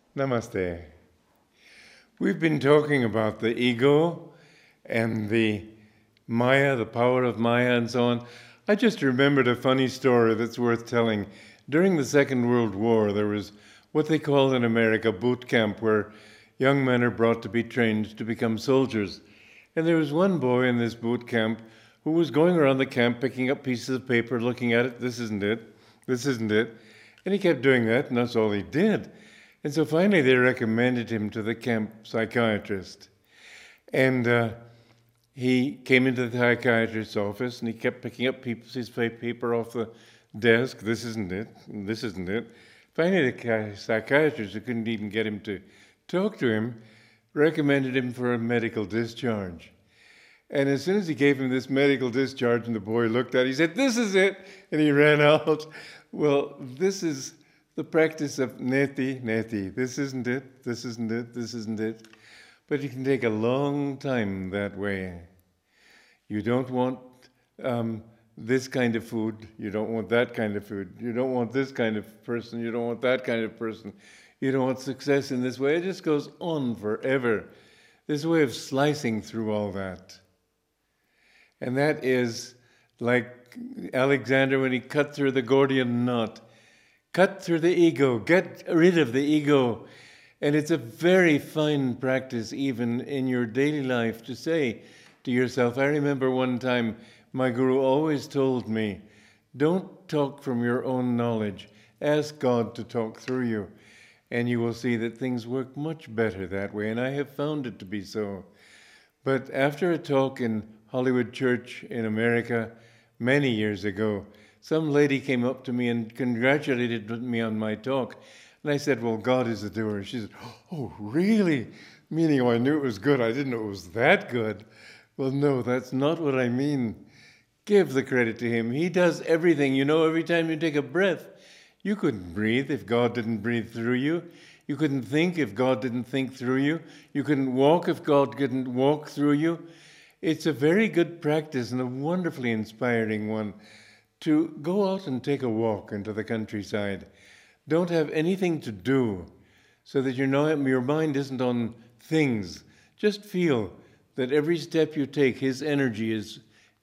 Namaste. We've been talking about the ego and the Maya, the power of Maya, and so on. I just remembered a funny story that's worth telling. During the Second World War, there was what they call in America boot camp, where young men are brought to be trained to become soldiers. And there was one boy in this boot camp who was going around the camp picking up pieces of paper, looking at it, this isn't it, this isn't it. And he kept doing that, and that's all he did. And so finally they recommended him to the camp psychiatrist. And he came into the psychiatrist's office and he kept picking up pieces of paper off the desk. This isn't it, this isn't it. Finally the psychiatrist, who couldn't even get him to talk to him, recommended him for a medical discharge. And as soon as he gave him this medical discharge and the boy looked at it, he said, "This is it," and he ran out. Well, this is the practice of neti, neti. This isn't it, this isn't it, this isn't it. But it can take a long time that way. You don't want this kind of food, you don't want that kind of food, you don't want this kind of person, you don't want that kind of person, you don't want success in this way. It just goes on forever. There's a way of slicing through all that. And that is like Alexander when he cut through the Gordian knot. Cut through the ego, get rid of the ego. And it's a very fine practice even in your daily life to say to yourself, I remember one time my guru always told me, don't talk from your own knowledge, ask God to talk through you. And you will see that things work much better that way, and I have found it to be so. But after a talk in Hollywood Church in America many years ago, some lady came up to me and congratulated me on my talk. And I said, well, God is a doer. She said, oh, really? Meaning, oh, I knew it was good. I didn't know it was that good. Well, no, that's not what I mean. Give the credit to Him. He does everything. You know, every time you take a breath, you couldn't breathe if God didn't breathe through you. You couldn't think if God didn't think through you. You couldn't walk if God didn't walk through you. It's a very good practice and a wonderfully inspiring one to go out and take a walk into the countryside. Don't have anything to do so that your mind isn't on things. Just feel that every step you take, His energy is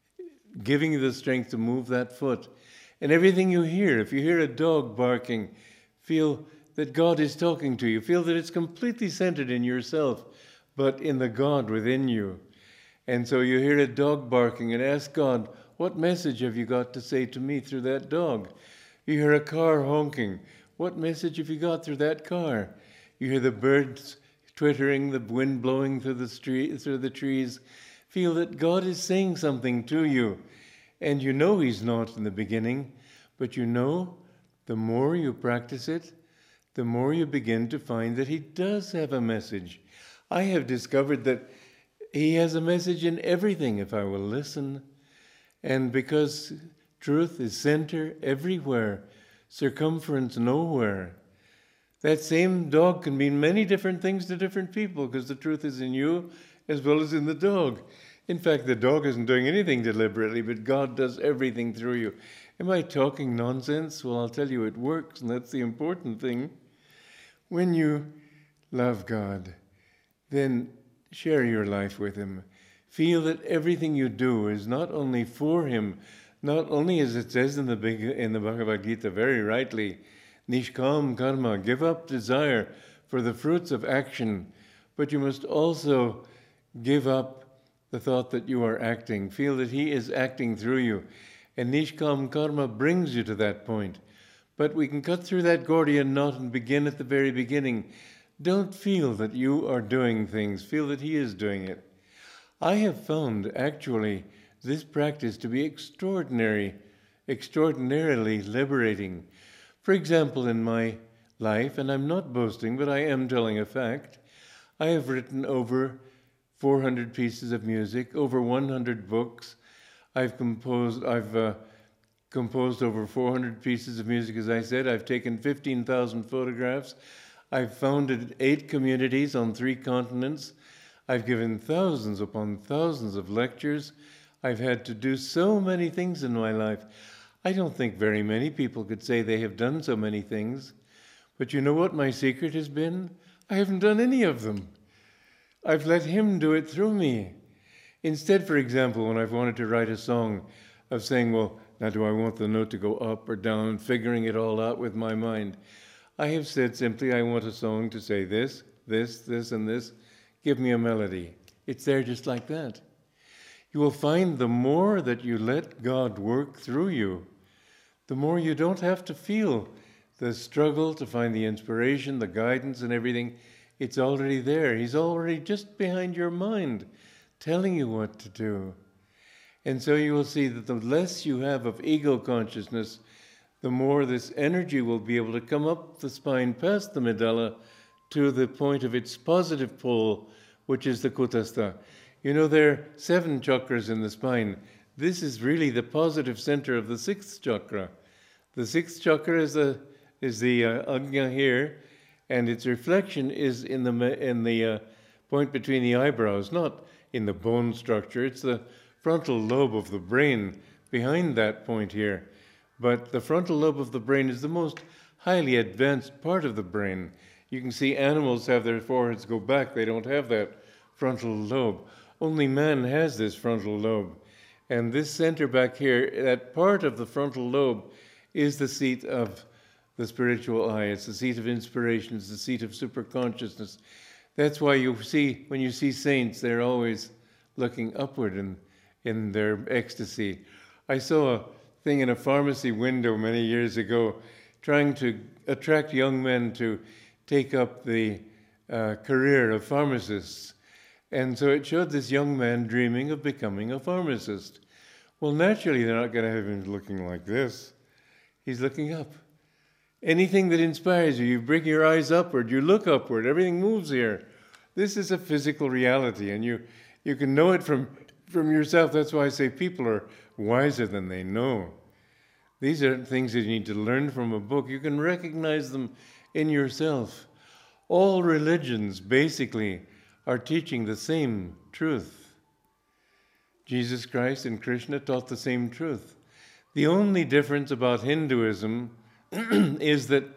giving you the strength to move that foot. And everything you hear, if you hear a dog barking, feel that God is talking to you. Feel that it's completely centered in yourself, but in the God within you. And so you hear a dog barking and ask God, what message have you got to say to me through that dog? You hear a car honking. What message have you got through that car? You hear the birds twittering, the wind blowing through the trees. Feel that God is saying something to you. And you know He's not in the beginning, but you know the more you practice it, the more you begin to find that He does have a message. I have discovered that He has a message in everything if I will listen. And because truth is center everywhere, circumference nowhere, that same dog can mean many different things to different people because the truth is in you as well as in the dog. In fact, the dog isn't doing anything deliberately, but God does everything through you. Am I talking nonsense? Well, I'll tell you it works, and that's the important thing. When you love God, then share your life with Him. Feel that everything you do is not only for Him, not only as it says in the Bhagavad Gita very rightly, Nishkam karma, give up desire for the fruits of action, but you must also give up the thought that you are acting. Feel that He is acting through you. And Nishkam karma brings you to that point. But we can cut through that Gordian knot and begin at the very beginning. Don't feel that you are doing things. Feel that He is doing it. I have found, actually, this practice to be extraordinarily liberating. For example, in my life, and I'm not boasting, but I am telling a fact, I have written over 400 pieces of music, over 100 books. I've composed over 400 pieces of music, as I said. I've taken 15,000 photographs. I've founded 8 communities on 3 continents. I've given thousands upon thousands of lectures. I've had to do so many things in my life. I don't think very many people could say they have done so many things. But you know what my secret has been? I haven't done any of them. I've let him do it through me. Instead, for example, when I've wanted to write a song of saying, well, now do I want the note to go up or down, figuring it all out with my mind, I have said simply, I want a song to say this, this, this, and this. Give me a melody. It's there just like that. You will find the more that you let God work through you, the more you don't have to feel the struggle to find the inspiration, the guidance, and everything. It's already there. He's already just behind your mind, telling you what to do. And so you will see that the less you have of ego consciousness, the more this energy will be able to come up the spine past the medulla to the point of its positive pole, which is the kutastha. You know, there are 7 chakras in the spine. This is really the positive center of the 6th chakra. The 6th chakra is the ajna here, and its reflection is in the point between the eyebrows, not in the bone structure. It's the frontal lobe of the brain behind that point here. But the frontal lobe of the brain is the most highly advanced part of the brain. You can see animals have their foreheads go back. They don't have that frontal lobe. Only man has this frontal lobe. And this center back here, that part of the frontal lobe, is the seat of the spiritual eye. It's the seat of inspiration. It's the seat of superconsciousness. That's why you see, when you see saints, they're always looking upward in their ecstasy. I saw a thing in a pharmacy window many years ago trying to attract young men to take up the career of pharmacists. And so it showed this young man dreaming of becoming a pharmacist. Well, naturally, they're not going to have him looking like this. He's looking up. Anything that inspires you, you bring your eyes upward, you look upward, everything moves here. This is a physical reality, and you can know it from yourself. That's why I say people are wiser than they know. These are things that you need to learn from a book. You can recognize them in yourself. All religions, basically, are teaching the same truth. Jesus Christ and Krishna taught the same truth. The only difference about Hinduism is that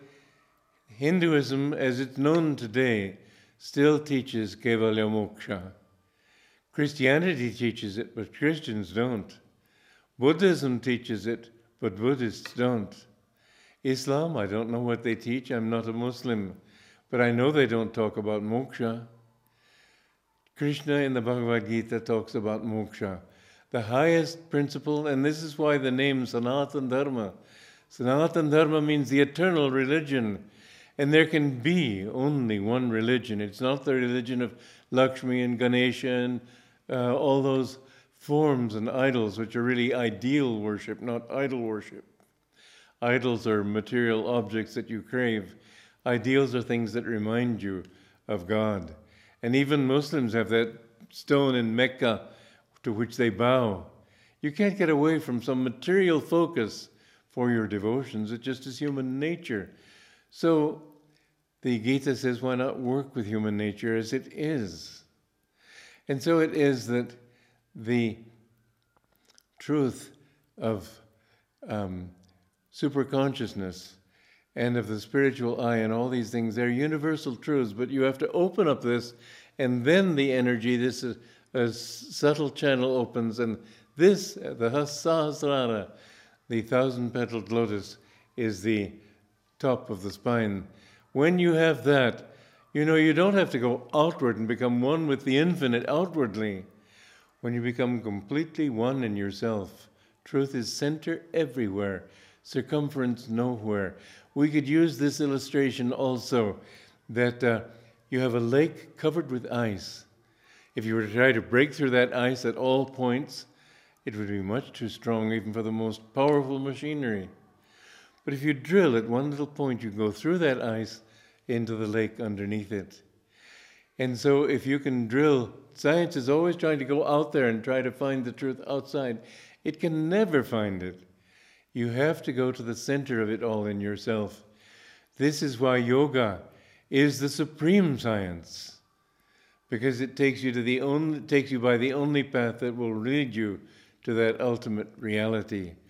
Hinduism, as it's known today, still teaches Kaivalya Moksha. Christianity teaches it, but Christians don't. Buddhism teaches it, but Buddhists don't. Islam, I don't know what they teach. I'm not a Muslim, but I know they don't talk about moksha. Krishna in the Bhagavad Gita talks about moksha, the highest principle, and this is why the name Sanatana Dharma. Sanatana Dharma means the eternal religion, and there can be only one religion. It's not the religion of Lakshmi and Ganesha and all those forms and idols, which are really ideal worship, not idol worship. Idols are material objects that you crave. Ideals are things that remind you of God. And even Muslims have that stone in Mecca to which they bow. You can't get away from some material focus for your devotions. It just is human nature. So the Gita says, why not work with human nature as it is? And so it is that the truth of superconsciousness and of the spiritual eye and all these things, they're universal truths, but you have to open up this, and then the energy, this is a subtle channel opens, and this, the Sahasrara, the 1,000-petaled lotus, is the top of the spine. When you have that, you know you don't have to go outward and become one with the infinite outwardly. When you become completely one in yourself, truth is center everywhere, circumference nowhere. We could use this illustration also, that you have a lake covered with ice. If you were to try to break through that ice at all points, it would be much too strong even for the most powerful machinery. But if you drill at one little point, you go through that ice into the lake underneath it. And so if you can drill, science is always trying to go out there and try to find the truth outside. It can never find it. You have to go to the center of it all in yourself. This is why yoga is the supreme science, because it takes you by the only path that will lead you to that ultimate reality.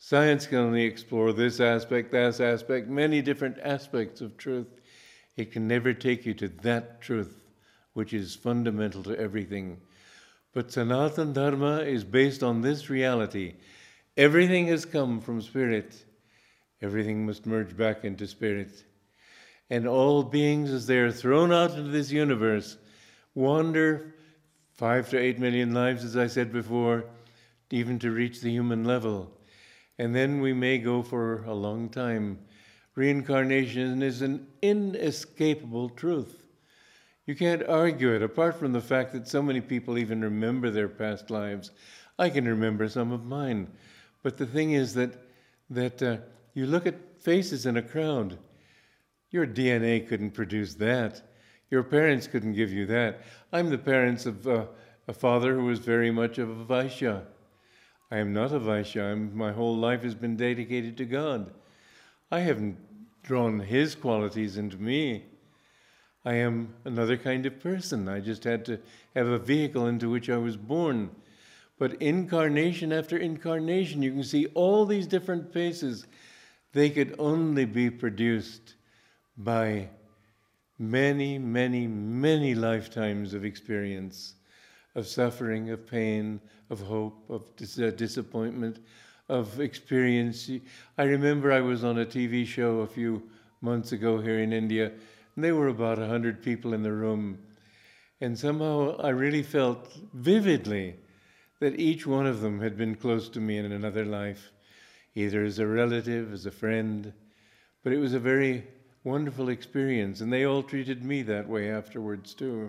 Science can only explore this aspect, that aspect, many different aspects of truth. It can never take you to that truth, which is fundamental to everything. But Sanatana Dharma is based on this reality. Everything has come from spirit. Everything must merge back into spirit. And all beings, as they are thrown out into this universe, wander 5 to 8 million lives, as I said before, even to reach the human level. And then we may go for a long time. Reincarnation is an inescapable truth. You can't argue it, apart from the fact that so many people even remember their past lives. I can remember some of mine. But the thing is that you look at faces in a crowd. Your DNA couldn't produce that. Your parents couldn't give you that. I'm the parents of a father who was very much of a Vaishya. I am not a Vaishya. My whole life has been dedicated to God. I haven't drawn his qualities into me. I am another kind of person. I just had to have a vehicle into which I was born. But incarnation after incarnation, you can see all these different faces. They could only be produced by many, many, many lifetimes of experience, of suffering, of pain, of hope, of disappointment, of experience. I remember I was on a TV show a few months ago here in India, and there were about 100 people in the room. And somehow I really felt vividly that each one of them had been close to me in another life, either as a relative, as a friend. But it was a very wonderful experience, and they all treated me that way afterwards too.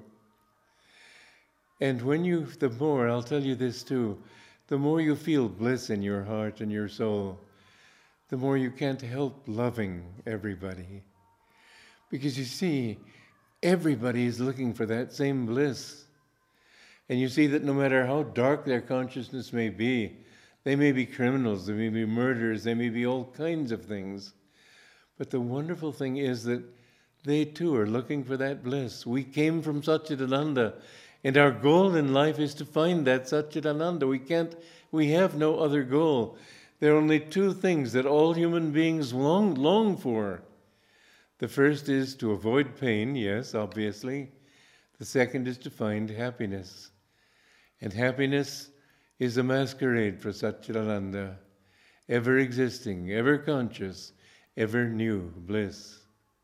And the more, I'll tell you this too, the more you feel bliss in your heart and your soul, the more you can't help loving everybody. Because you see, everybody is looking for that same bliss. And you see that no matter how dark their consciousness may be, they may be criminals, they may be murderers, they may be all kinds of things. But the wonderful thing is that they too are looking for that bliss. We came from Satchidananda, and our goal in life is to find that Satchidananda. We have no other goal. There are only two things that all human beings long for. The first is to avoid pain, yes, obviously. The second is to find happiness. And happiness is a masquerade for Satchidananda, ever existing, ever conscious, ever new bliss.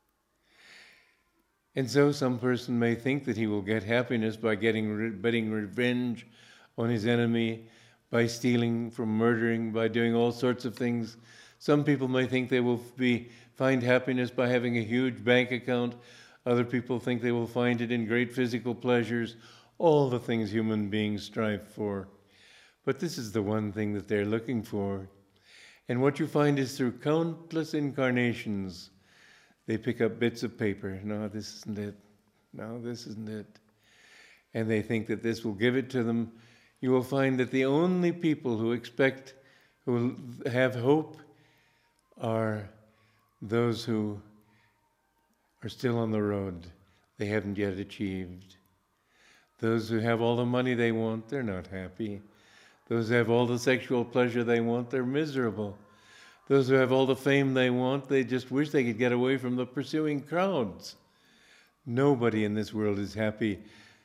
And so some person may think that he will get happiness by getting revenge on his enemy, by stealing, from murdering, by doing all sorts of things. Some people may think they will find happiness by having a huge bank account. Other people think they will find it in great physical pleasures, all the things human beings strive for. But this is the one thing that they're looking for. And what you find is through countless incarnations, they pick up bits of paper. No, this isn't it. No, this isn't it. And they think that this will give it to them. You will find that the only people who have hope are those who are still on the road. They haven't yet achieved. Those who have all the money they want, they're not happy. Those who have all the sexual pleasure they want, they're miserable. Those who have all the fame they want, they just wish they could get away from the pursuing crowds. Nobody in this world is happy.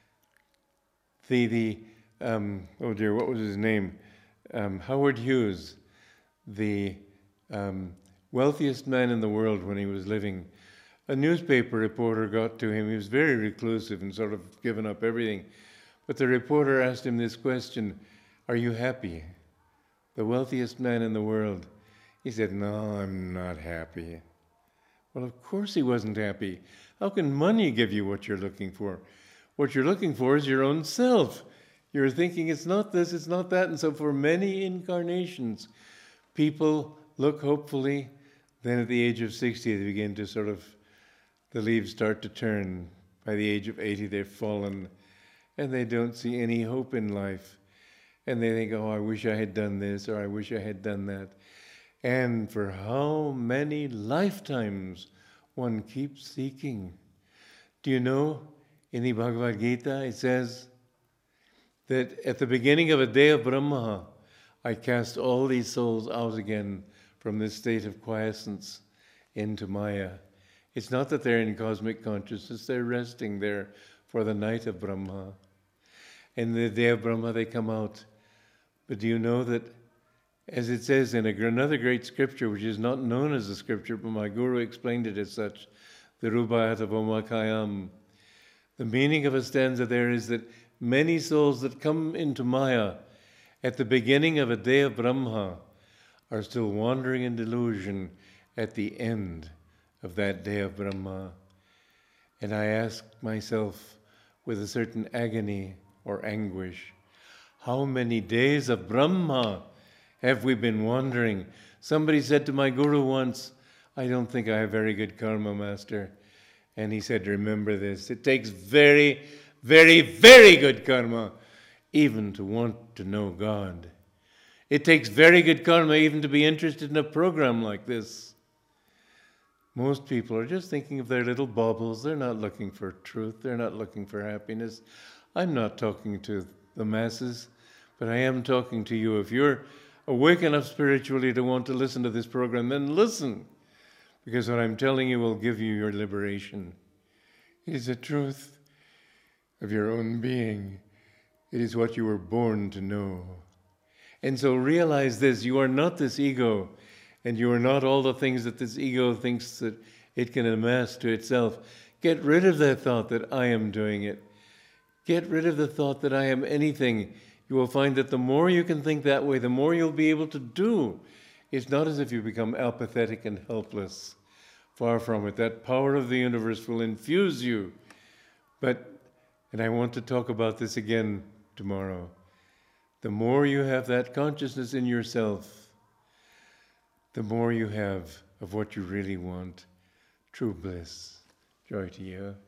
Oh dear, what was his name? Howard Hughes, the wealthiest man in the world when he was living. A newspaper reporter got to him. He was very reclusive and sort of given up everything. But the reporter asked him this question, "Are you happy?" The wealthiest man in the world. He said, "No, I'm not happy." Well, of course he wasn't happy. How can money give you what you're looking for? What you're looking for is your own self. You're thinking it's not this, it's not that. And so for many incarnations, people look hopefully. Then at the age of 60, they begin to the leaves start to turn. By the age of 80, they've fallen. And they don't see any hope in life. And they think, oh, I wish I had done this, or I wish I had done that. And for how many lifetimes one keeps seeking. Do you know, in the Bhagavad Gita, it says that at the beginning of a day of Brahma, I cast all these souls out again from this state of quiescence into Maya. It's not that they're in cosmic consciousness, they're resting there for the night of Brahma. In the day of Brahma they come out. But do you know that, as it says in another great scripture, which is not known as a scripture, but my guru explained it as such, the Rubaiyat Omakayam, the meaning of a stanza there is that many souls that come into Maya at the beginning of a day of Brahma are still wandering in delusion at the end of that day of Brahma. And I asked myself with a certain agony or anguish, how many days of Brahma have we been wandering? Somebody said to my guru once, I don't think I have very good karma, master. And he said, remember this, it takes very, very, very good karma even to want to know God. It takes very good karma even to be interested in a program like this. Most people are just thinking of their little baubles. They're not looking for truth. They're not looking for happiness. I'm not talking to the masses, but I am talking to you. If you're awake enough spiritually to want to listen to this program, then listen, because what I'm telling you will give you your liberation. It is the truth of your own being. It is what you were born to know. And so realize this, you are not this ego, and you are not all the things that this ego thinks that it can amass to itself. Get rid of that thought that I am doing it. Get rid of the thought that I am anything. You will find that the more you can think that way, the more you'll be able to do. It's not as if you become apathetic and helpless. Far from it. That power of the universe will infuse you. But, and I want to talk about this again tomorrow, the more you have that consciousness in yourself, the more you have of what you really want, true bliss. Joy to you.